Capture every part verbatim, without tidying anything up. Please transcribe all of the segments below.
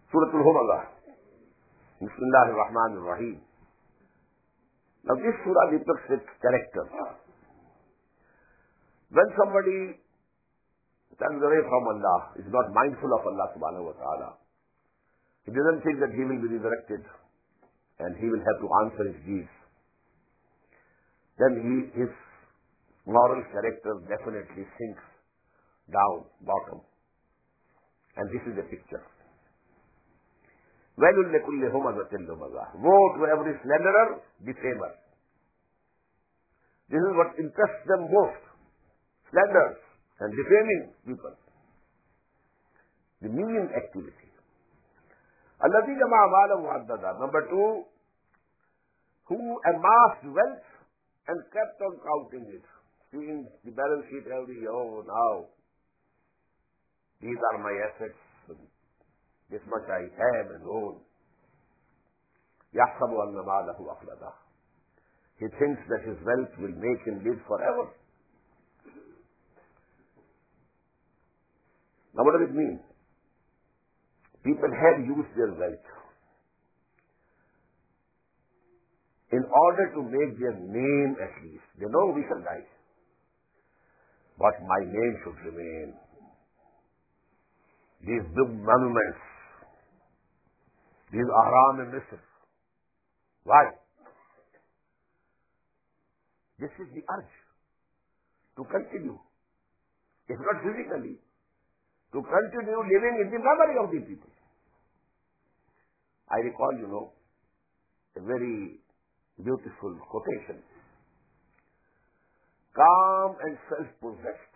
Surah Al-Humazah. Bismillah ar-Rahman ar-Rahim. Now this surah depicts its character. When somebody turns away from Allah, is not mindful of Allah subhanahu wa ta'ala, he doesn't think that he will be resurrected and he will have to answer his deeds, then he, his moral character definitely sinks down, bottom. And this is the picture. وَيْلٌ لِكُلِّ هُمَزَةٍ لُمَزَةٍ. Woe to every slanderer, defamer. This is what interests them most. Slanders and defaming people. The mean activity. الَّذِي جَمَعَ مَالًا وَعَدَّدًا. Number two, who amassed wealth and kept on counting it. Seeing the balance sheet every year, oh now, these are my assets. This much I have and own. يَحْسَبُ أَنَّ مَالَهُ أَخْلَدَهُ. He thinks that his wealth will make him live forever. Now what does it mean? People have used their wealth in order to make their name at least. They know we shall die, but my name should remain. These big monuments, these Ahram in Misr. Why? This is the urge to continue, if not physically, to continue living in the memory of the people. I recall, you know, a very beautiful quotation. Calm and self-possessed,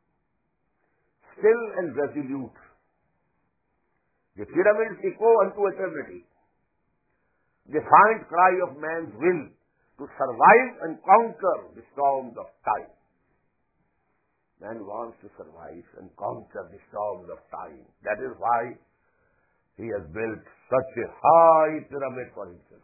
still and resolute, the pyramids echo unto eternity. Defiant cry of man's will to survive and conquer the storms of time. Man wants to survive and conquer the storms of time. That is why he has built such a high pyramid for himself.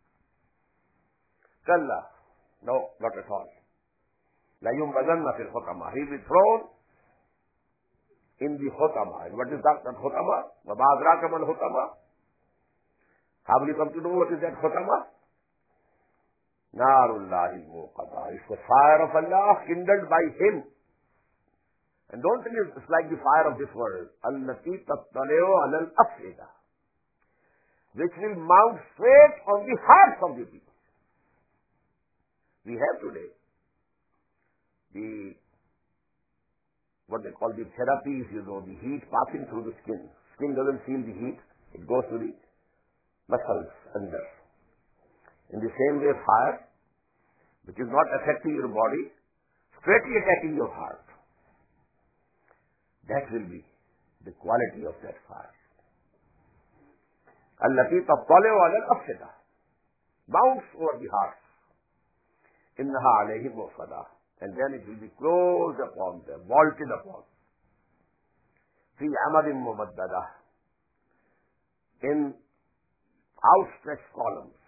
Kalla. No, not at all. La yumbazanna fil khutama. He will be thrown in the khutama. And what is that, that khutama? Wa ma adraka mal khutama? How will you come to know what is that khutama? Narullahi al-muqada. It's the fire of Allah kindled by him. And don't think it's like the fire of this world. Allati tattali'u ala al-af'ida, which will mount straight on the hearts of the people. We have today the, what they call the therapies, you know, the heat passing through the skin. Skin doesn't feel the heat. It goes to the muscles under. In the same way, fire, which is not affecting your body, straightly attacking your heart. That will be the quality of that fire. Allati tattali'u ala al-af'ida, mounts over the hearts. Innaha alayhim mu'sadah. And then it will be closed upon them, vaulted upon. Fi amadin mumaddadah. In outstretched columns.